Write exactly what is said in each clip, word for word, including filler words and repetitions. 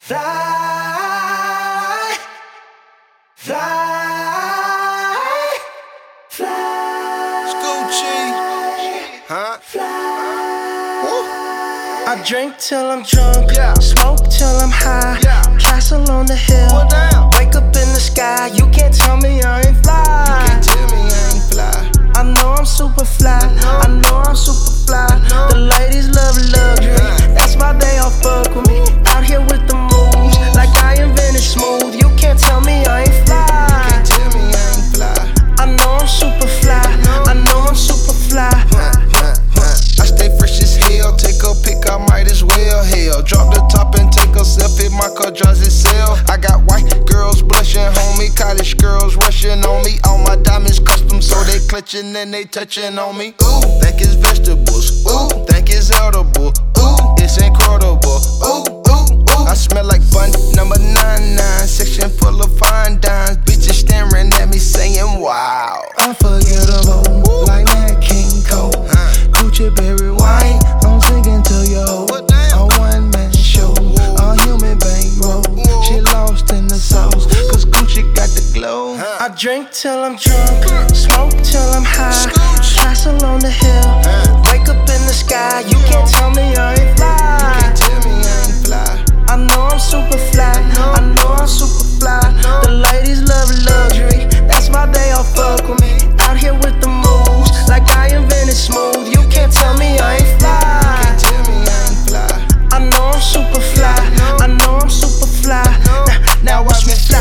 Fly, fly, fly. Scoochie, huh? Fly. I drink till I'm drunk, Yeah. smoke till I'm high. Yeah. Castle on the hill, Well, down. wake up in the sky. You can't tell me I ain't fly. Can't tell me I ain't fly. I know I'm super fly. know. I know I'm super fly. know. The ladies love luxury. Yeah. That's why they all fuck with me. Out here with the moves, like I invented smooth. You can't tell me I ain't fly. Can't tell me I ain't fly. I know I'm super fly. I know I'm super fly. Huh, huh, huh. I stay fresh as hell. Take a pic, I might as well. Hell, drop the top and take a selfie. My car drives itself. I got white girls blushing, homie. College girls rushing on me. All my diamonds custom, so they clutching and they touching on me. Ooh, think it's vegetables. Ooh, think it's edible. Ooh, it's incredible. Ooh, ooh, ooh. I smell like bun number nine nine. Section full of fine dimes. Bitches staring at me saying, wow. Unforgettable, like Nat King Cole. Gucci berry wine, I'm singing to you. A one man show, a human bankroll. She lost in the sauce, cause Gucci got the glow. I drink till I'm drunk, smoke till I'm high. Castle on the hill, wake up in the sky. You can't tell me I ain't fly. Can't tell me I ain't fly. I know I'm super fly, I know I'm super fly. The ladies love luxury, that's why they all fuck with me. Out here with the moves, like I invented smooth. You can't tell me I ain't fly. Can't tell me I ain't fly. I know I'm super fly, I know I'm super fly. Now, now watch me fly.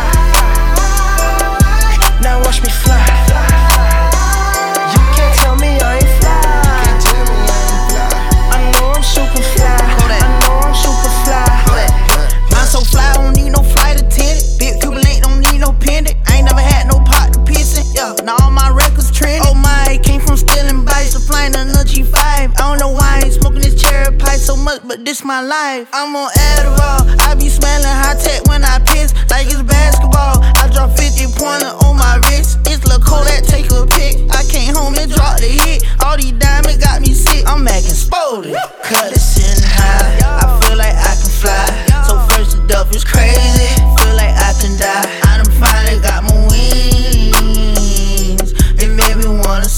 Now watch me fly. You can't tell me I ain't fly. Can't tell me I ain't fly. I know I'm super fly, I know I'm super fly. I'm so fly, I don't need no flight attendant. Big Cuban link, don't need no pendant. I ain't never had no pot to piss in. Yeah, now all my records trending. Oh my, came from stealing bikes to flying in a G five. I don't know why I ain't smoking this cherry pie so much, but this my life. I'm on Adderall, I be smelling high tech when I piss, like it's basketball. I drop fifty pointer on my wrist. It's Lil' Kodak, take a pic. I came home and dropped the hit. All these diamonds got me sick. I'm acting spotted. Cut it sitting high. I feel like I can fly. So first the duff is crazy. Feel like I can die. I done finally got my wings. It made me wanna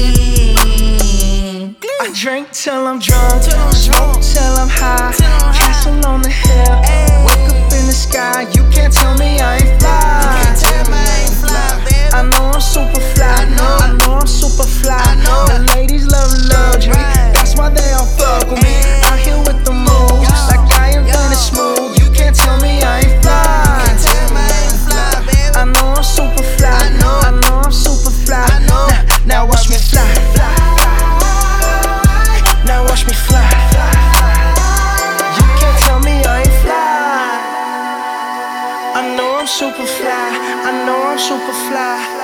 sing. I drink till I'm drunk, Till I'm smoke drunk. till I'm high. Till I'm high. Castle on the hill, wake up in the sky. You can't tell me I ain't fly. Can't tell me I ain't fly, baby. I know I'm super fly. I know. I know I'm super fly. I know. The ladies love luxury. Right. That's why they all fuck with me. Hey. Out here with the moves, Yo. like I am Yo. running smooth. You can't tell me I ain't fly. Can't tell me I ain't fly, baby. I know I'm super fly. I know. I know I'm super fly. I know. Now, now watch me fly. Now watch me fly. You can't tell me I ain't fly. I know I'm super fly. I know I'm super fly.